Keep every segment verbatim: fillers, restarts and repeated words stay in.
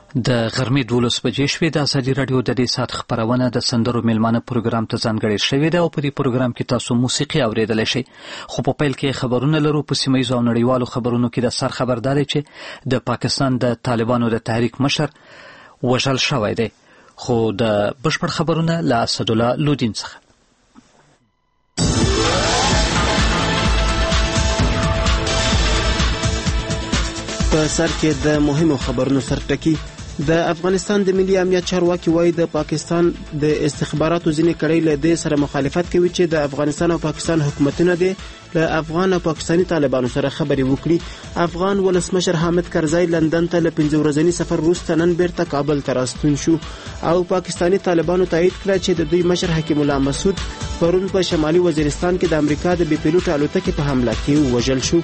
د غرمې دولس بجې شوې. د ازادي راډیو د دې ساعت خپرونه د سندرو میلمانه پروګرام ته ځانګړې شوې ده او په دې پروګرام کې تاسو موسیقي اوریدلی شئ. خو په پیل کې خبرونه لرو. په سیمه ییزو او نړیوالو خبرونو کې د سر خبر دا دی چې د پاکستان د طالبانو د تحریک مشر وژل شوی دی. خو د بشپړ خبرونه له اسدالله لودین څخه. په سر کې د مهمو خبرونو سرټکی. د افغانستان د ملي امنیت چارواکي وایي د پاکستان د استخباراتو ځینې کړۍ له دې سره مخالفت کوي چې د افغانستان او پاکستان حکومتونه دي له افغان او پاکستاني طالبانو سره خبرې وکړي. افغان ولسمشر حامد کرزی لندن ته له پنځه ورځني سفر وروسته نن بیرته کابل ته راستون شو او پاکستاني طالبانو تایید کړه چې د دوی مشر حکیم الله مسعود پرون په شمالي وزیرستان کې د امریکا د بي پیلوټ الوتکې په حمله کې وژل شو.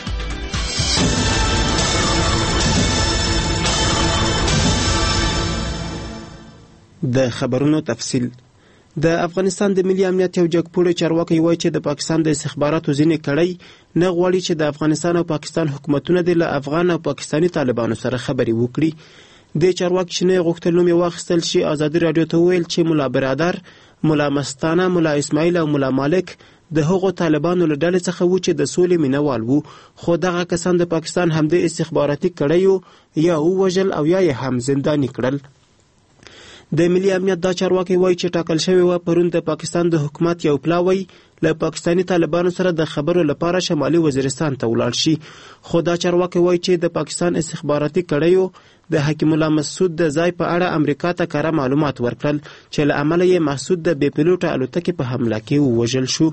د خبرونو تفصیل. د افغانستان د ملي امنیت یو جګپوړی چارواکي وایي چې د پاکستان د استخباراتو ځینې کړۍ نه غواړي چې د افغانستان او پاکستان حکومتونه د له افغان او پاکستاني طالبانو سره خبرې وکړي. د چارواکي شنه غوښتل نوم یې واخیستل شي. ازادي راډیو ته ویل چې مولا برادر، مولا مستانه، مولا اسماعیل او مولا مالک د هغو طالبانو له ډلې څخه وو چې د سولې مینوال وو، خو دغه کسان د پاکستان همدې استخباراتي کړیو یا ووژل او یا یې هم زنداني کړل. د ملي امنیت دا چارواکي وایي چې ټاکل شوی و پرون د پاکستان د حکومت یو پلاوی له پاکستاني طالبانو سره د خبرو لپاره شمالي وزیرستان ته ولاړ شي. خو دا چارواکي وایي چې د پاکستان استخباراتي کړیو د حکیم الله مسعود د ځای په اړه امریکا ته کره معلومات ورکړل چې له امله یې مسعود د بي پیلوټ الوتکې په حمله کې ووژل شو.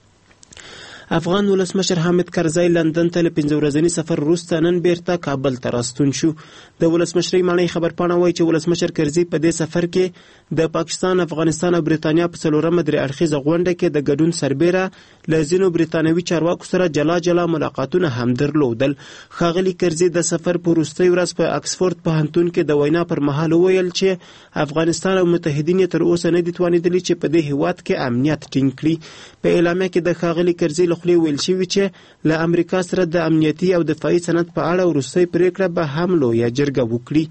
افغان ولسمشر حامد کرزی لندن ته له پنځه ورځني سفر وروسته نن بیرته کابل ته راستون شو. د ولسمشرۍ ماڼۍ خبرپاڼه وایي چې ولسمشر کرزی په دې سفر کې د پاکستان، افغانستان او بریتانیا په څلورمه درې اړخیزه غونډه کې د ګډون سربیره له ځینو بریتانوي چارواکو سره جلا جلا ملاقاتونه هم درلودل. ښاغلي کرزی د سفر په وروستۍ ورځ په اکسفورد پوهنتون کې د وینا پر مهال وویل چې افغانستان او متحدین یې تر اوسه نه دي توانېدلي چې په دې هیواد کې امنیت ټینګ کړي. په اعلامیه کې د ښاغلي کرزی خولې ویل شوي چې له امریکا سره د امنیتي او دفاعي سند په اړه وروستۍ پریکړه به هم لویه جرګه وکړي.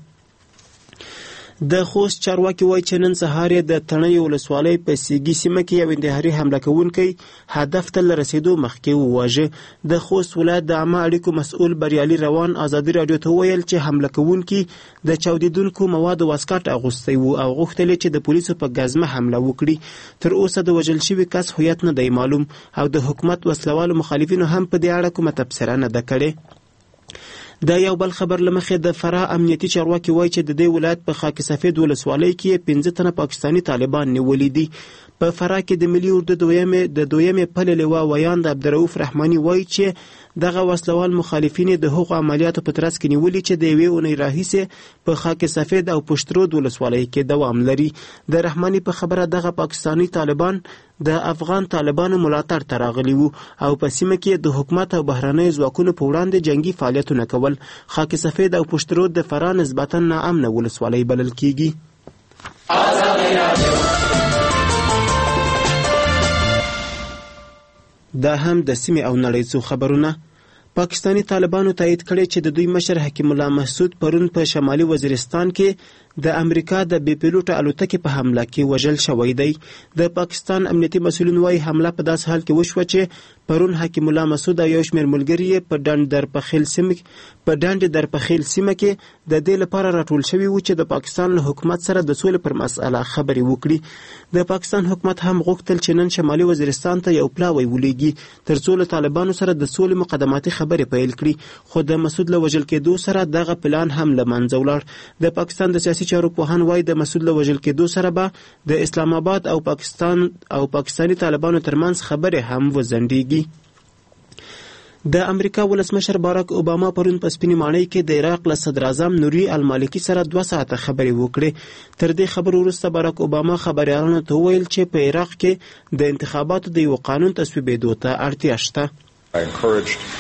د خوست چارواکي وایي چې نن سهار یې د تڼۍ ولسوالۍ په سیګي سیمه کې یو انتحاري حمله کوونکی هدف ته له رسېدو مخکې وواژه. د خوست ولایت د عامه اړیکو مسؤل بریالي روان ازادي راډیو ته وویل چې حمله کوونکي د چاودېدونکو موادو واسکټ اغوستی وو او غوښتل یې چې د پولیسو په ګزمه حمله وکړي. تر اوسه د وژل شوي کس هویت نه دی معلوم او د حکومت وسلوالو مخالفینو هم په دې اړه کومه تبصره نه ده کړې. د یو بل خبر لمخې د فراه امنیتي چارواکي وایي چې د دې ولایت په خاک سفید ولسوالۍ کې پنځه تنه پاکستاني طالبان نیولي دي. په فراه کې د ملي اردو دویمې د دویمې پلې لواء ویاند عبدالرؤف رحماني وایي چې دغه وسلوال مخالفین د هغو عملیاتو په ترڅ کې نیولي چې د یوې اونۍ راهیسې په خاک سفید او پشترود ولسوالۍ کې دوام لري. د رحماني په خبره دغه پاکستاني طالبان د افغان طالبانو ملاتړ ته راغلي وو او په سیمه کې د حکومت او بهرنیو ځواکونو په وړاندې جنگي فعالیتونه کول. خاک سفید او پشترود د فراه نسبتا ناامنه ولسوالۍ بلل کیږي. دا هم د سیمې او نړۍ څو خبرونه. پاکستاني طالبانو تایید کړی چې د دوی مشر حکیم الله مسعود پرون په شمالي وزیرستان کې د امریکا د بي پیلوټ الوتکې په حمله کې وژل شوی دی. د پاکستان امنیتي مسؤلین وایي حمله په داس حال کې وشوه چې پرون حکیم الله مسعود او یو شمېر ملګري یې په ډنډ درپخیل سیمه په ډنډ درپخیل سیمه کې د دې لپاره راټول شوي وو چې د پاکستان له حکومت سره د سولې پر مسأله خبرې وکړي. د پاکستان حکومت هم غوښتل چې نن شمالي وزیرستان ته یو پلاوی ولېږي تر څو له طالبانو سره د سولې مقدماتي خبرې پیل کړي، خو د مسعود له وژل کېدو سره دغه پلان هم له منځه ولاړ. د پاکستان د سیاسي چارو پوهان وایي د مسعود له وژل کېدو سره به د اسلام آباد او پاکستان او پاکستاني طالبانو ترمنځ خبرې هم وځنډېږي. د امریکا ولسمشر باراک اوباما پرون په سپینې ماڼۍ کې د عراق له صدر اعظم نوري المالکي سره دوه ساعته خبرې وکړې. تر دې خبرو وروسته باراک اوباما خبریالانو ته وویل چې په عراق کې د انتخاباتو د یو قانون تصویبېدو ته اړتیا شته.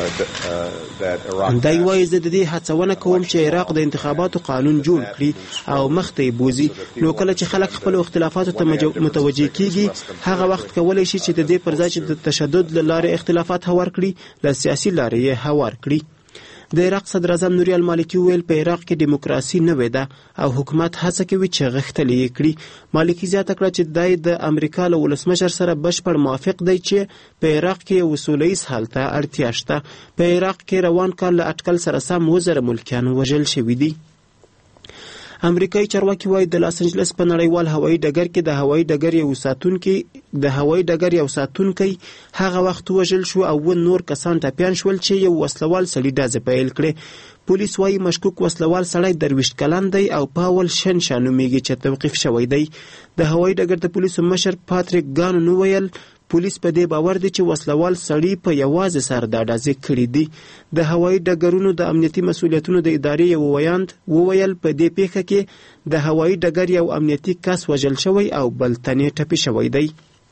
دی وایي زه د دې هڅونه کوم چې عراق د انتخاباتو قانون جوړ کړي او مخ ته یې بوځي، نو کله چې خلک خپلو اختلافاتو ته متوجه کیږي هغه وخت کولی شي چې د دې پر ځای چې د تشدد له لارې اختلافات هوار کړي له سیاسي لارې یې هوار کړي. د عراق صدر اعظم نوري المالکي ویل په عراق کې دیموکراسي نوې ده او حکومت هڅه کوي چې غښتلې یې کړي. مالکي زیاته کړه چې دی د امریکا له ولسمشر سره بشپړ موافق دی چې په عراق کې یو سوله ییز حل ته اړتیا شته. په عراق کې روان کال له اټکل سره سم اووه زره ملکیان وژل شوي دي. امریکایي چارواکي وایي د لاس انجلس په نړیوال هوایي ډګر کې د هوایي ډګر یو ساتونکي د هوایي ډګر یو ساتونکی هغه وخت وژل شو او و نور کسان ټپیان شول چې یو وسلوال سړي ډزې پیل کړې. پولیس وایي مشکوک وسلوال سړی درویشت کلن دی او پاول شنشا نومیږي چې توقیف شوی دی. د هوایي ډګر د پولیسو مشر پاتریک ګانون وویل پولیس په دې باور دي چې وسلوال سړي په یوازې سر دا ډزې کړې دي. د هوایي ډګرونو د امنیتي مسؤلیتونو د ادارې یو ویاند وویل په دې پیښه کې د هوایي ډګر یو امنیتي کس وژل شوی او بل تن یې ټپي شوی دی.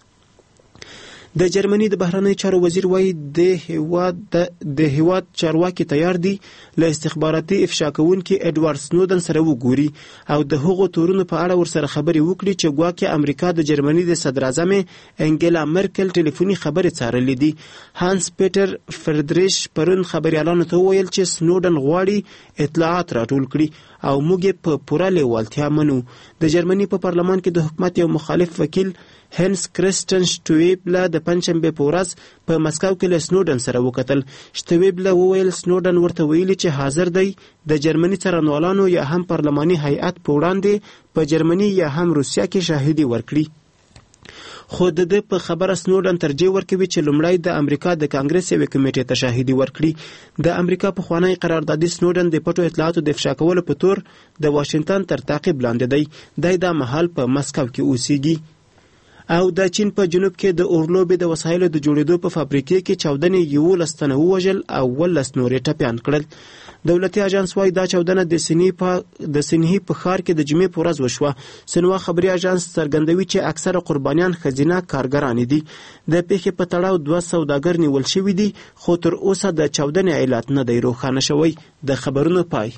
د جرمني د بهرنیو چارو وزیر وایي د هیواد د هیواد چارواکي تیار دي له استخباراتي افشا کوونکي ایډوارډ سنودن سره وګوري او د هغو تورونو په اړه ورسره خبرې وکړي چې ګواکې امریکا د جرمني د صدر اعظم انګلا مرکل ټلیفوني خبرې څارلې دي. هانس پیټر فردریش پرون خبريالانو ته وویل چې سنودن غواړي اطلاعات راټول کړي او موږ په پوره لیوالتیا منو. د جرمني په پارلمان کې د حکومت یو مخالف وکیل هنس کرستن شټویبله د پنځشنبې په ورځ په مسکو کې له سنودن سره وکتل. شټویبله وویل سنودن ورته ویلي چې حاضر دی د جرمني څارنوالانو یا هم پارلماني هیئت په وړاندې په جرمني یا هم روسیا کې شاهدي ورکړي. خو د ده په خبره سنودن ترجیح ورکوي چې لومړی د امریکا د کانګرس یوې کمیټې ته شاهدي ورکړي. د امریکا پخوانی قراردادي سنودن د پټو اطلاعاتو د افشا کولو په تور د واشنگټن تر تعقیب لاندې دی. دی دا مهال په مسکو کې اوسیږي. او د چین په جنوب کې د اورلوبې د وسایلو د جوړېدو په فابریکې کې چاودنې یولس تنه ووژل او ولس نورې ټپیان کړل. دولتي اژانس وایي دا چاودنه د سینهي په د سینهي په ښار کې د جمعې په ورځ وشوه. سنوا خبري اژانس څرګندوي چې اکثره قربانیان ښځینه کارګرانې دي. د پیښې په تړاو دوه سوداګر نیول شوي دي خو تر اوسه د چاودنې علت نه دی روښانه شوی. د خبرونو پای.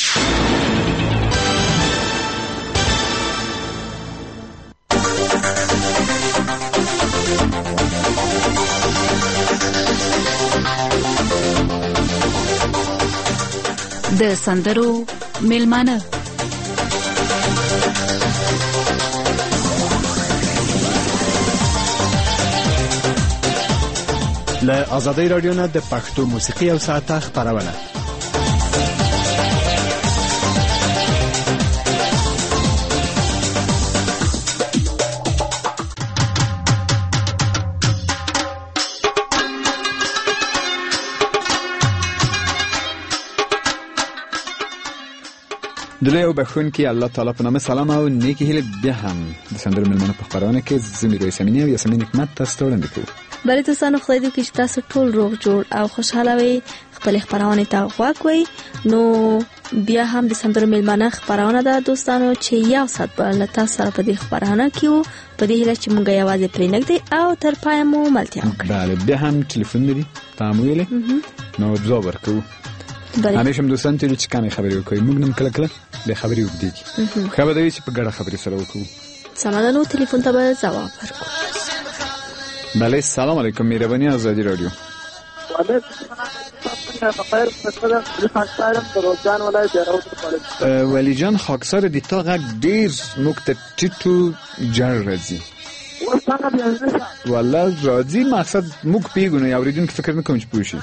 د سندرو میلمانه له آزادۍ رادیو نه د پښتو موسیقي او ساعته خبرونه. دلې او بخونکي الله تعالی په نامه سلام او نیکی هیله بیا هم د سندرو میلمانه په خبرونه کې زمي روي سمینه او یاسمین حکمت تاسو ته وړاندې کوو. بلې تاسو خدای دې چې تاسو ټول روغ جوړ او خوشاله وي. خپل خبرونه ته غوږ وي. نو بیا هم د سندرو میلمانه خبرونه ده دوستانو چې یو سات به تاسو سره په دې خبرونه کې په دې هیله چې موږ یوازې پرې نګدي او تر پای مو ملتیا وکړو. بله بیا هم ټلیفون لري تاسو ویلې نو ځواب ورکوو. همیشه هم دوستان ته چې کمې خبرې وکړي موږ نم کله کله د خبرې وکړي خو به دوی چې په ګډه خبرې سره وکړو. سمه نو ټلیفون ته به ځواب ورکړو. بله سلام علیکم مهرباني آزادی رادیو. ولی جان خاکسار دی تا غږ ډیر موږ ته ټیټو جړ راځي. والله راځي مقصد موږ پیګو نو اوریدونکو فکر نه کوم چې پوه شي.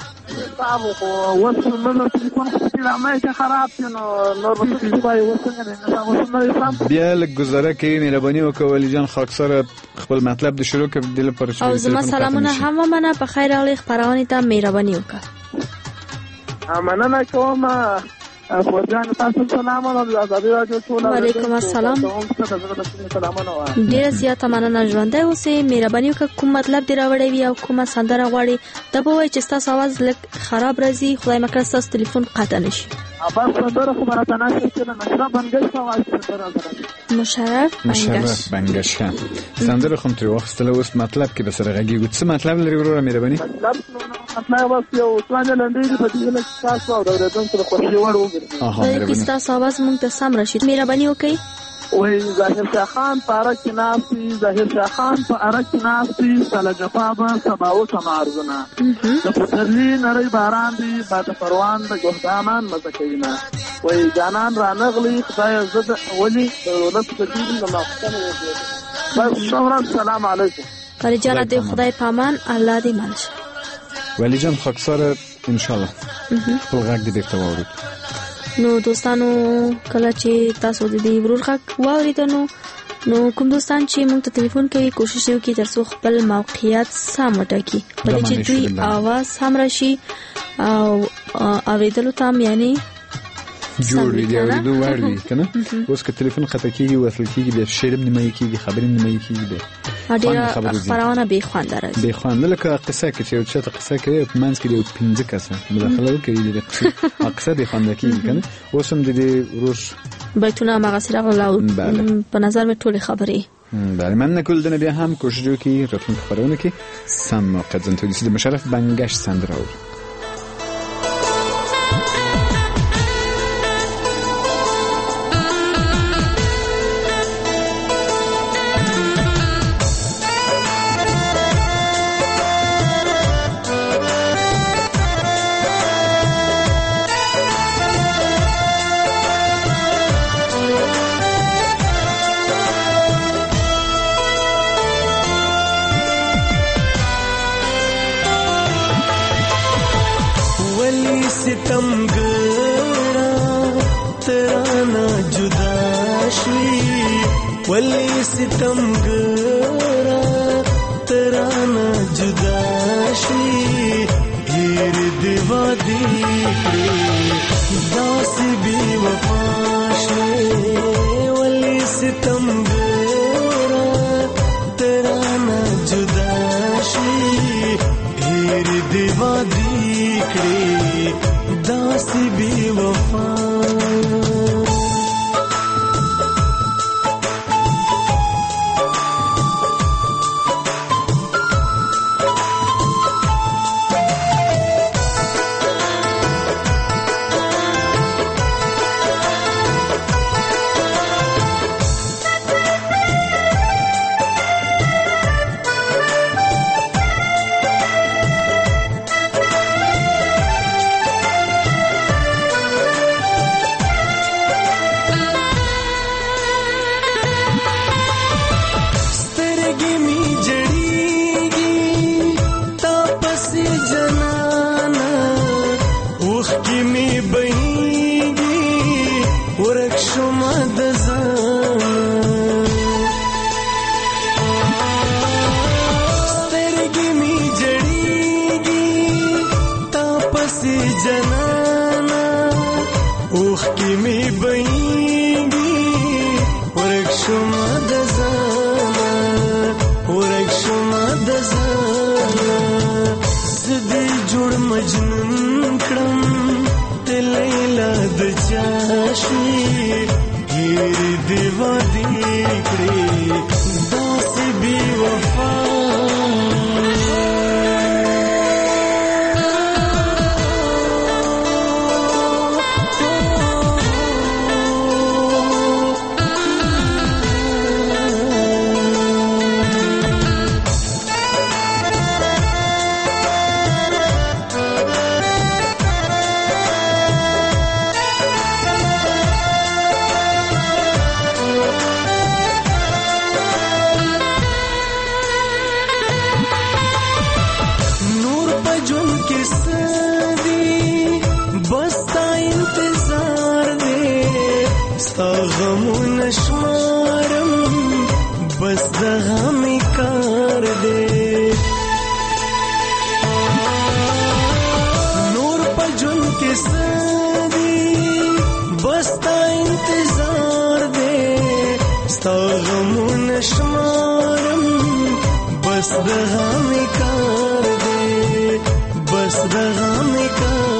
بیا لږ ګزاره کوي مهرباني وکړه ولی جان خاکسار خپل مطلب د شروع کړ د لپاره او زما سلامونه هم ومنه. په خیر راغلی خبرونه ته مهرباني وکړه. مننه کوم. خورجان تاسو سلام او آزادی رادیو ټول. وعلیکم السلام. ډیر زیاته مننه ژوندۍ اوسئ. مهرباني وکړه کوم مطلب دی راوړی وي او کومه سندره غواړي دا به وایي چې ستاسو اواز لږ خراب راځي. خدای مکړه ستاسو ټلیفون قطع نشي. بس سندره خو راته نشي چې نشره بنګش اواز سره راځي. مشرف مشرف بنگش خان سندره خو تر وخت له اوس مطلب کې به سره غږی څه مطلب لري وروره مهرباني مطلب مطلب واس یو څنګه لنډی په دې کې تاسو او د دې سره خوشي وړ وګرځي اها مهرباني تاسو आवाज مونږ ته سم راشي مهرباني وکړئ وای ظاهر شاه خان پارک کې ناسي ظاهر شاه خان پارک کې ناسي سلا جفاب سباو سمارزنا د پترلی نری باران دی باد پروان د ګهدامان مزکینا وای جانان را نغلی خدای زد ولی دولت کړي د ماخستانه وګړي بس شکر السلام علیکم ولی جان دې خدای پامان الله دې مالش ولی جان خاکسار ان شاء الله خپل غږ دې بیرته واوري نو دوستانو کله چې تاسو د دې ورور غږ واوریدنو نو کوم دوستان چې موږ ته ټلیفون کوي کوشش وکړي ترڅو خپل موقعیت سم وټاکي په دې چې دوی आवाज سم راشي او اوریدلو تام یعنی جوړ وي دی اوریدو وړ وي کنه اوس که ټلیفون خطا کیږي وصل کیږي د شعرم نیمه کیږي خبرې نیمه کیږي دی اډیره خبرونه به خوند راځي به خوند لکه قصه کې چې یو څه قصه کوي په منځ کې یو پنځه کسه مداخله وکړي د قصه به خوند کیږي کنه اوس هم د دې روش بیتونه مغسره غلاو په نظر مې ټولې خبرې بله من نکول دنه بیا هم کوشش وکړي راتلونکي خبرونه کې سم موقعیت زنتوی د مشرف بنگش سندره वली सितम गरा तराना जुदाशी हीर दिवा दीकरे दास भी वफाशे वली सितम गरा तराना जुदाशी हीर दिवा दीकरे दास भी वफा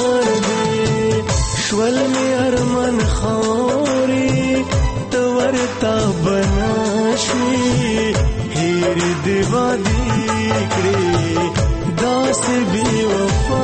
ور تا بناشوي هیر دیوا دی کړي داس بی وفا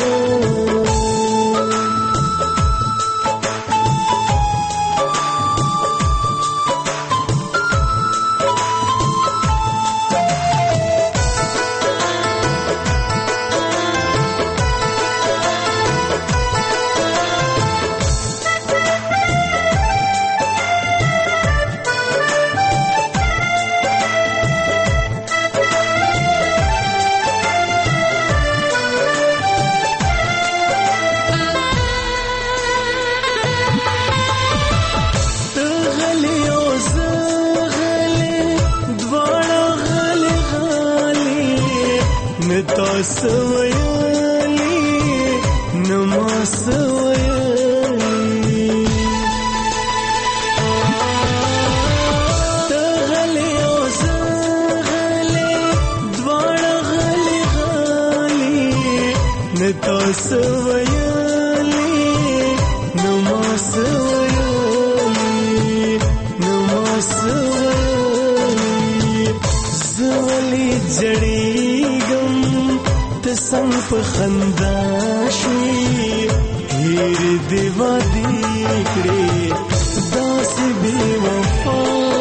سويالي نما سويالي تغلي وزغلي دوار غلي غالي نتا سويالي نما سويالي نما سويالي زولي جڑي سم په خندا شوي هیر دیوا دی کړي داس بی وفا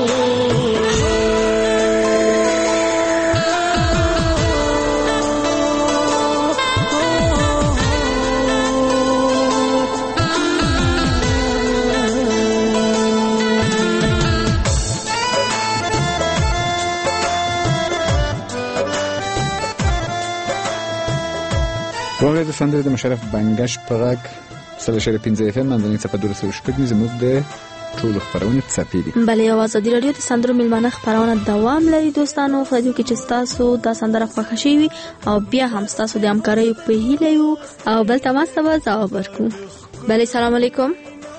واغې د سندرې د مشرف بنګش په غږ سل شر پنځه اف ام منځنۍ صفه دولس او شپږ زموږ د ټولو خبرونه تصفی دي. بلې ازادي رادیو د سندرو ملمنه خبرونه دوام لري دوستانو. فایدو کې چې تاسو د سندره خوښ شي او بیا هم تاسو د همکارۍ په هیله یو او بل تماس ته ځواب ورکو. بلې السلام علیکم.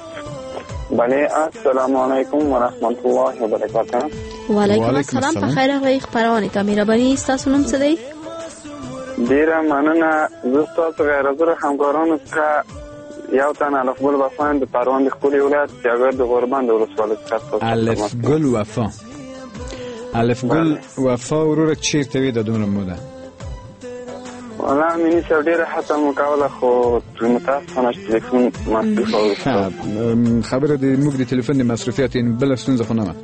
بله السلام علیکم و رحمت الله و برکاته. وعلیکم السلام. په خیر راغلی خبرونه ته مهرباني. تاسو نوم څه دی؟ ډیره مننه. زه تاسو غیر حاضر همکارانو څخه یو تن الف ګل وفا د پروان د خپل ولایت چې د غوربند ولسوالۍ څخه الف ګل وفا الف ګل وفا ورور چیرته وي د دومره موده؟ والله مینه چې ډیره هڅه وکوله خو متاسفانه چې تلیفون مصروف و. خبره د موږ د تلیفون د مصروفیت بل ستونزه خو نه و.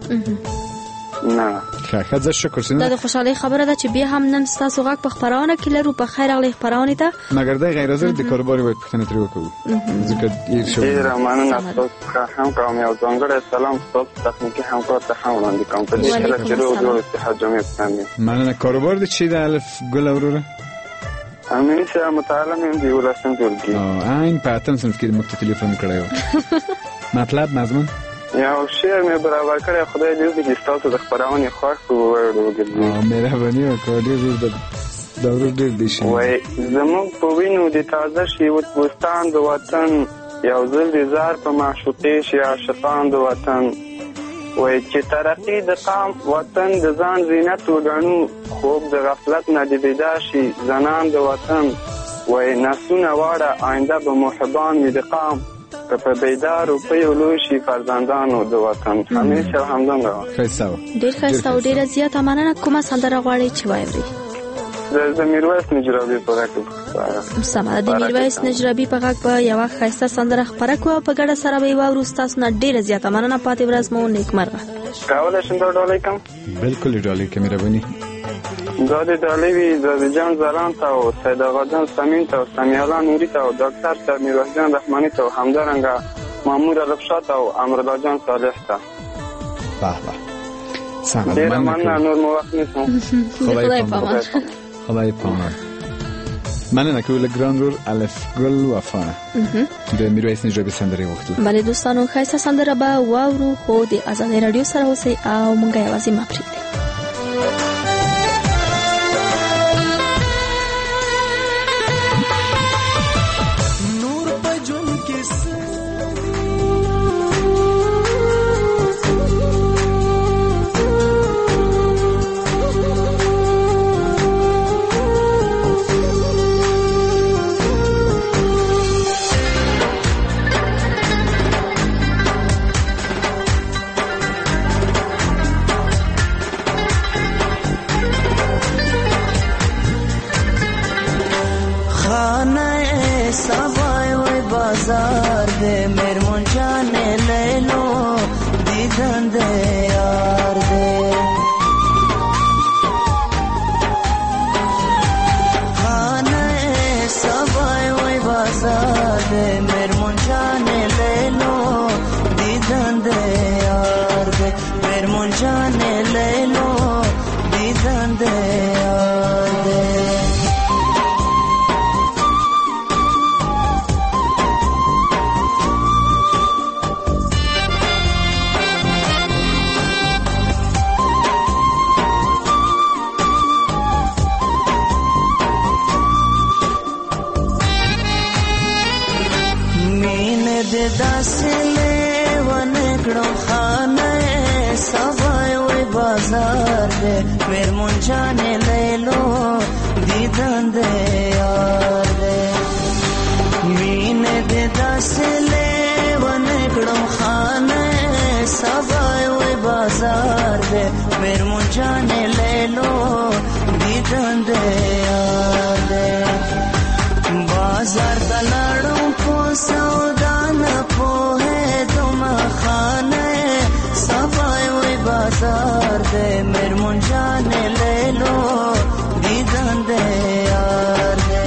نه ښه ښه شکر سینه. دا د خوشحالۍ خبره ده چې بیا هم نن تاسو غږ په خبرونه کې لرو. په خیر راغلی خبرونه ته. مګر دا غیر حاضر د کاروبار وایي پښتنه تری وکړو ځکه یې شو. ډیره مننه تاسو هم کوم یو ځانګړی سلام تاسو تخنیکی همکار ته هم وړاندې کوم په دې سره چې روغ اتحاد جامع اسلامي. مننه. کاروبار د چی د الف ګل وروره؟ امین چې متعلم یم دی ولسم ټولګي. اه عین په اتم صنف کې موږ ته تلیفون کړو. مطلب مضمون یو شعر مې برابر کړی. خدای دې وکړي چې تاسو د خبرونه خوښ وګورئ. اه مهرباني وکړئ. ډېر د دورو ډېر دي شي. وای زموږ په وینو د تازه شي وطن د وطن یو ځل د زار په معشوقې شي عاشقان د وطن. وای چې ترقی د قام وطن د ځان زینت وګڼو خوب د غفلت نه د بیدار شي زنان د وطن. وای نسونه واړه آینده به محبان وي د قام که په بیدار او په یو لوی شي فرزندانو د وطن. همیشه همدومره ښایسته و. ډېر ښایسته او ډېره زیاته مننه. کومه سندره غواړئ چې واورئ؟ د میرویس نجرابي په غږ کې. سمه ده. د میرویس نجرابي په غږ به یوه ښایسته سندره خپره کړو او په ګډه سره به یې واورو. ستاسو نه ډېره زیاته مننه. پاتې ورځ مو نیکمرغه. کولی شم دا ډالۍ کړم؟ بالکل یې ډالۍ کړئ مهرباني. دا د ډالۍ وي زاده جان زران ته او سید آغا جان سمین ته او سمیالا نوري ته او ډاکټر صاحب میرویس جان رحماني ته او همدارنګه مامور الفشا ته او امرالله جان صالح ته. به به سمه. ډېره مننه. نور مو وخت نیسم. خدای پامان. خدای پامان. مننه کوله ګرانور الف ګل وفا د میرویس نجرابي سندره وختله. بله دوستانو ښایسته سندره به واورو خو د ازادۍ راډیو سره اوسئ او مونږ یوازې مه پرېږدئ. داسې لیونې کړم خانه سبای وای بازار دې میرمن جانې لیلو دیدن دې یار دې مینې دې داسې لیونې کړم خانه سبای وای بازار دې میرمن جانې لیلو دیدن دې یار دې بازار ته لاړم په سودا نه پوهېدم خانه صفای وای بازار دې میرمن جانې لیلو دیدن دې یار دې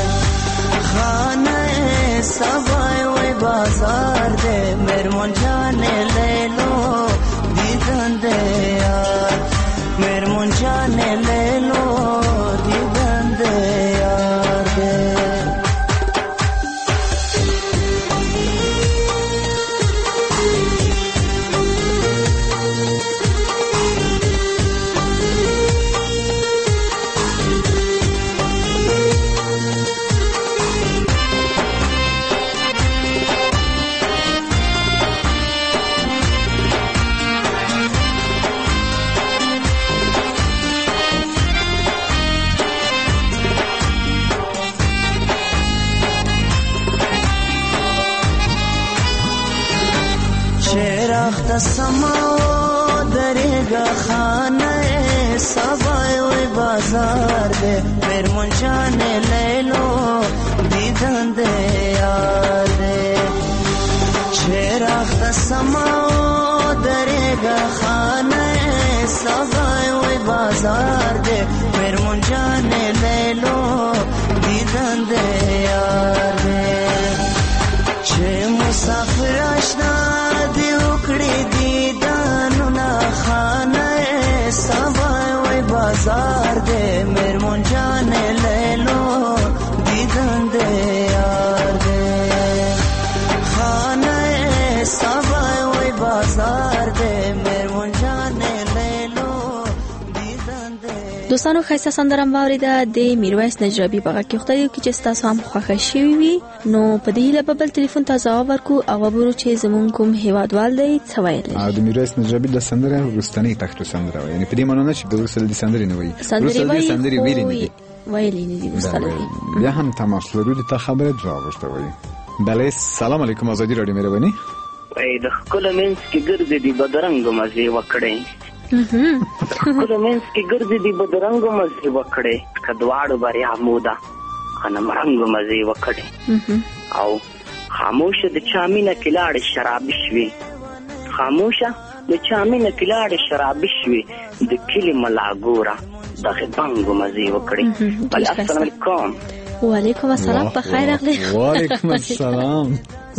خانه صفای وای بازار دې میرمن جانې لیلو دیدن دې یار میرمن جانې لیلو دیدن دې یار دې سماو درېږه خانه سبای وای بازار دې میرمن جانې لیلو دیدن دې یار دې چې راخته سماو درېږه خانه سبای وای بازار دې میرمن جانې لیلو دیدن دې یار دې چې مسافر اشنا دی وکړې دیدانونه خانه سبای وای بازار دې میرمن جانې لیلو دیدن دې یار دې خانه سبای وای بازار دې میرمن جانې لیلو دیدن دې. دوستانو ښایسته سندره مو واورېده د میرویس نجرابي په غږ کې خدای دې وکړي چې ستاسو هم خوښه شوې وي. نو په دې هیله به بل تلیفون ته ځواب ورکړو او وګورو چې زموږ کوم هیوادوال دی څه ویلی. او د میرویس نجرابي د سندره وروستنۍ پښتو سندره وایي، یعنې په دې معنا نه چې د وروسته د سندرې نه وایي، وروسته د سندرې ویلې نه دي ویلې نه دي وروسته بیا هم تماس لرو د تا خبره ځواب ورته وایي. بله سلام علیکم آزادي راډیو مهرباني. وای د ښکلو منځ کې ګرځې دي بدرنګو مزې وکړې ښکلو منځ کې ګرځې دي بدرنګو مزې وکړې که دواړو بریا موده غنمرنګو مزې وکړې او خاموشه د چا مینه کې لاړې شرابي شوې خاموشه د چا مینه کې لاړې شرابي شوې د کلي ملا ګوره دغې بنګو مزې وکړې. بله السلام علیکم. وعلیکم السلام، په خیر راغلی. وعلیکم السلام.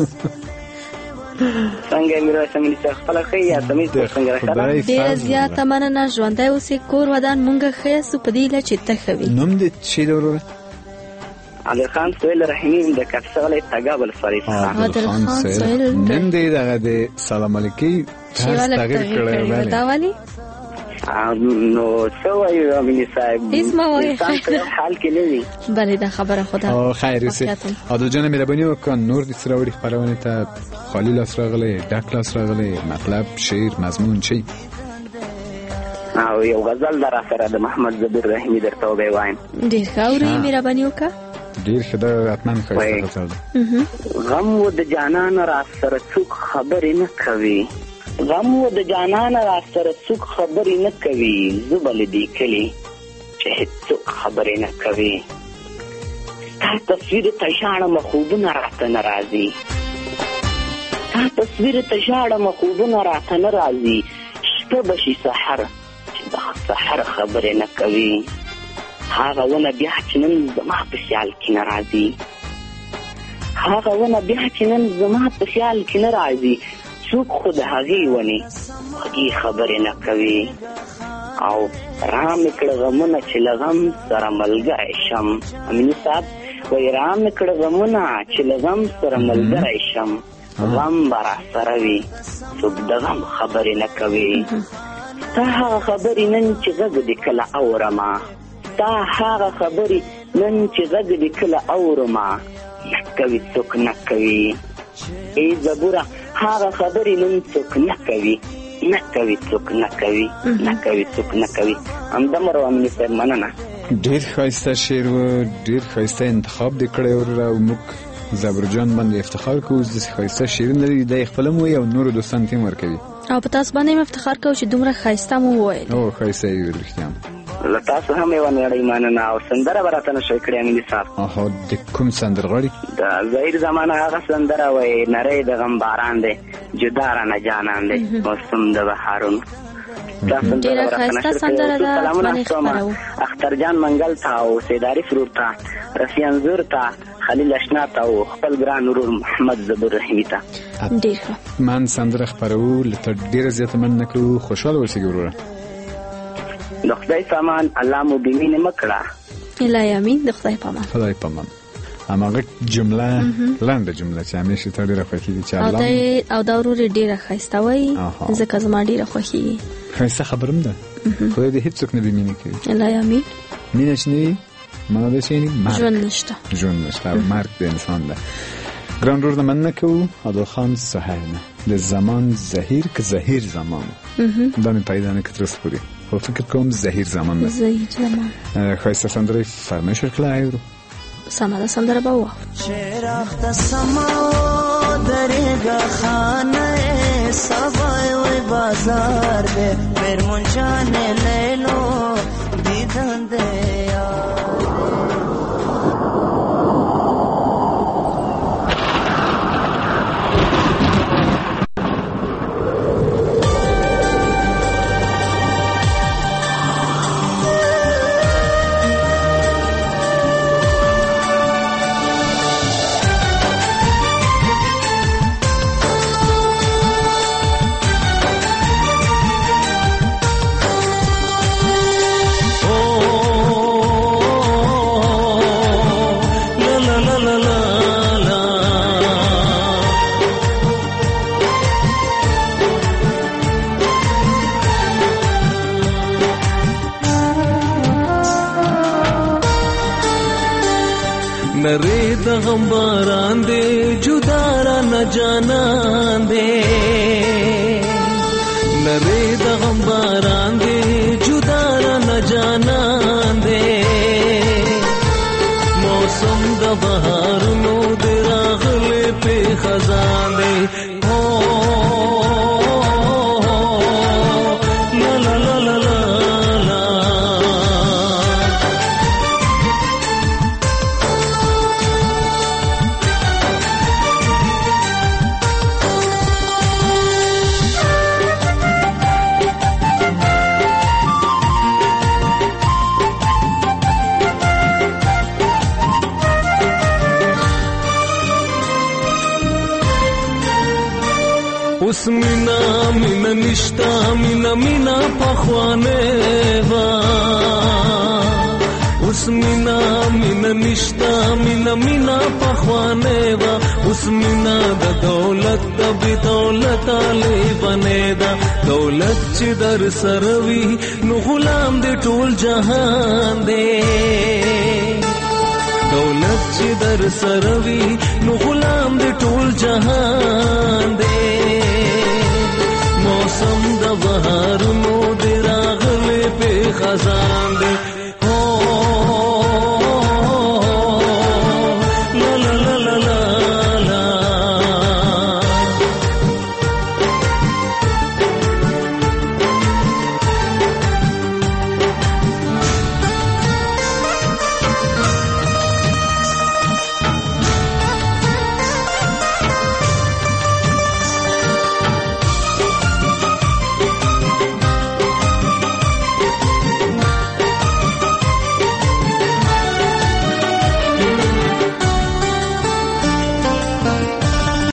څنګه میرویس امیني صاحب خپله ښه یې سمیز څنګه راښه ده؟ ډېره زیاته مننه، ژوندی اوسې، کور ودان مونږ ښه یاستو، په دې هیله چې ته ښه وي. نوم دې څه دی وروره؟ عادلخان سهیل رحیمي د کاپیسا ولایت تګاب الفریق څخه. عادلخان سهیل نوم دې دغه د سلام علیکي طرز تغییر کړی دا ولې؟ نو څه وایو امیني صاحب؟ هیڅ مه وایه، حال کې نه وي. بلې دا خبره خو ده. خیر اوسې. عادل جانه مهرباني وکړه نور دې څه راوړي خپرونې ته؟ خالي لاس راغلی، ډک لاس راغلی، مطلب، شعر، مضمون چی؟ او یو غزل در سره د محمد زبیر رحیمي درته ووایم. ډېر ښه اورې، مهرباني وکړه. ډېر ښه ده، حتما ښایسته غزل ده. غم و د جانان را سره څوک خبرې نه کوي غم و د جانان را سره څوک خبرې نه کوي زه به له دې کلي چې هېڅوک خبرې نه کوي ستا تصویر ته ژاړمه خوبونه راته نه راځي ستا تصویر ته ژاړمه خوبونه راته نه راځي شپه به شي سحر چې د سحر خبرې نه کوي هغه ونه بیا چې نن زما په خیال کې نه راځي هغه ونه بیا چې نن زما په خیال کې نه راځي څوک خو د هغې ونې خوږې خبرې نه کوي او را مې کړه غمونه چې له غم سره ملګری شم امیني صاحب وایي را مې کړه غمونه چې له غم سره ملګری شم غم به را سره وي څوک د غم خبرې نه کوي ستا هغه خبرې نن چې غږ دې کله اورمه ستا هغه خبرې نن چې غږ دې کله اورمه نه کوي څوک نه کوي ای زبوره هغه خبرې نن څوک نه کوي نه کوي څوک نه کوي نه کوي څوک نه کوي همدمره امني صاحب مننه. ډېر ښایسته شعر و، ډېر ښایسته انتخاب دې کړی و او موږ زبرجان باندې افتخار کوو. داسې ښایسته شعرونه لري دا یې خپله هم وایي او نورو دوستانو ته هم ورکوي او په تاسو باندې هم افتخار کوو چې دومره ښایسته مو وویل. او ښایسته یې ویل رښتیا له تاسو هم یوه نړۍ مننه. او سندره به راته نشئ کړی امیني صاحب؟ اها د کوم سندرغاړي؟ د ظهیر زمانه هغه سندره وایي نری د غم باران دی جدا رانه جانان دی موسم د بهارونو. ډېره ښایسته سندره ده. باندې خپروو اختر جان منګل ته او سیداري سرور ته رفیع انځور ته خلیل اشنا ته او خپل ګران ورور محمد زبور رحیمي ته ډېر ښه. من سندره خپروو لته ډېره زیاته مننه کوو. خوشحاله اوسئ وروره. د خدای پامان الله مو بېمینې مه کړه. الهی امین. د خدای پامان خدای پامان. هماغه جمله لنډه جمله چې همیشه ته ډېره خوښېږي چې الله او دا ورور یې ډېره ښایسته وایي ځکه زما ډېره خوښېږي. ښایسته خبره هم ده. خدای دې هېڅوک نه بېمینې کوي. الهی امین. مینه چې نه وي معنه ده چې یعنې ژوند نشته. ژوند نشته او مرګ د انسان ده. ګران ورور نه مننه کوو. عادلخان سهیل د زمان زهیر که زهیر زمان دا مې پیدا نه کړ تر اوسه پورې خو فکر کوم زهیر زمان ده. زهیر زمان ښایسته سندره فرمایش وکړه اورو. سمه ده سندره به وواورو. چراغ سما درېږه خانه سبا وی بازار دی میرمن جان لیلو دیدن دی نری د غم باران دے جدا را نہ جانان دے نری د غم باران دے جدا را نہ جانان دے موسم د بہار نو دے راغلے پہ خزان دے اس مینا مینا نشتا مینا مینا پخوانے وا اس مینا مینا نشتا مینا مینا پخوانے وا اس مینا دا دولت دا بی دولت آلی بنے دا دولت چی در سروی نو غلام دے ټول جہان دے دولت چی در سروی نو غلام دے ټول جہان